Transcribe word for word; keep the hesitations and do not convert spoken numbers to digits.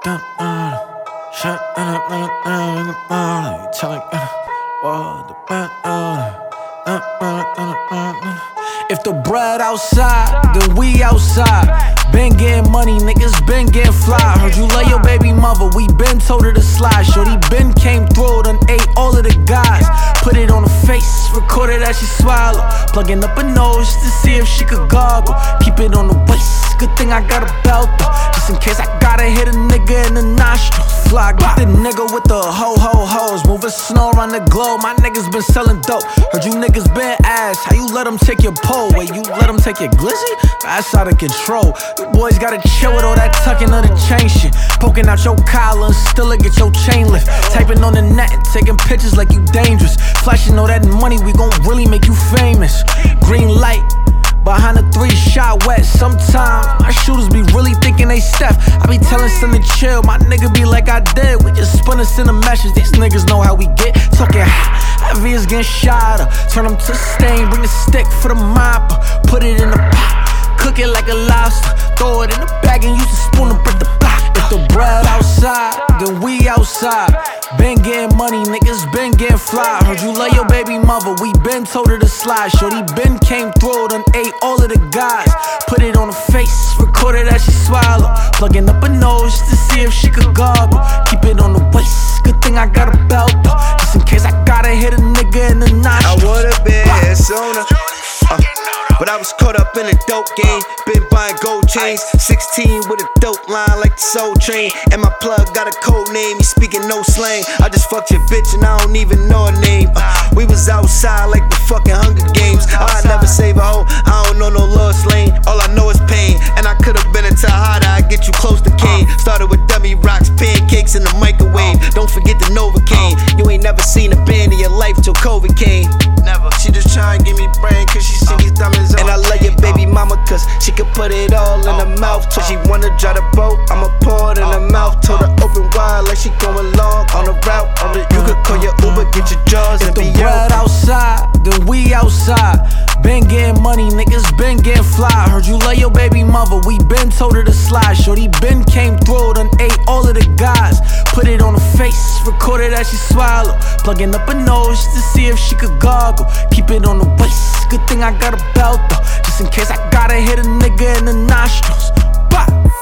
uh, uh, shut up, uh, uh, in the morning. Tell it, uh, what the bad, uh, uh, uh, uh, uh, uh. If the bread outside, then we outside. Been getting money, niggas been getting fly. Heard you love your baby mother, we been told her to slide. Shorty been came through, done ate all of the guys. Put it on her face, recorded as she swallow. Plugging up her nose to see if she could gargle. Keep it on the waist, good thing I got a belt though, just in case I gotta hit a nigga in the nostrils. Fly, got the nigga with the ho ho hoes, moving snow around the globe. My niggas been selling dope. Heard you niggas been ass, how you let them take your pole? Wait, you let them take your glizzy? That's out of control. You boys gotta chill with all that tucking of the chain shit. Poking out your collar and still get your chain lift. Typing on the net and taking pictures like you dangerous. Flashing all that money, we gon' really make you famous. Green light behind a three shot wet. Sometimes my shooters be really thinking they Steph. I be telling son to chill, my nigga be like I did. We just spun us in the meshes, these niggas know how we get. Talking heavy is getting shot up. Turn them to stain, bring the stick for the mop. Put it in the pot, cook it like a lobster. Throw it in the bag and use a spoon to break the block. If the bread outside, then we outside. Been getting money, niggas been getting fly. Heard you love your baby mother, we been told her to slide. Shorty been came through, done ate all of the guys. Put it on her face, recorded as she swallow. Plugging up her nose to see if she could gargle. Keep it on the waist, good thing I got a belt though, just in case I gotta hit a nigga in the nostrils. I would've been here sooner, uh, but I was caught up in a dope game. Been buying gold chains, sixteen with a dope line like the Soul Train. And my plug got a code name, he speaking no slang. I just fucked your bitch and I don't even know her name. uh, We was outside like the fucking Hunger Games. I never save a hoe, I don't know no Lois Lane. All I know is pain, and I could've been a Tahada, I get you close to Kane. Started with dummy rocks, pancakes in the microwave. Don't forget the Novocaine. You ain't never seen a band in your life till COVID came. Never. She just tryna give me brain cause she see these diamonds on. And I love your baby mama cause she could put it all in her mouth. Till she wanna drive the boat, I'ma pour it in her mouth. Told her open wide like she going long on the route. On the, you could call your Uber, get your jaws and be out. If the bread outside, then we outside. Been getting money, niggas been getting fly. Heard you love your baby mother, we been told her to slide. Shorty been came through, done ate all of the guys. Put it on her face, recorded as she swallow. Plugging up her nose to see if she could gargle. Keep it on the waist, good thing I got a belt though, just in case I gotta hit a nigga in the nostrils. Bah!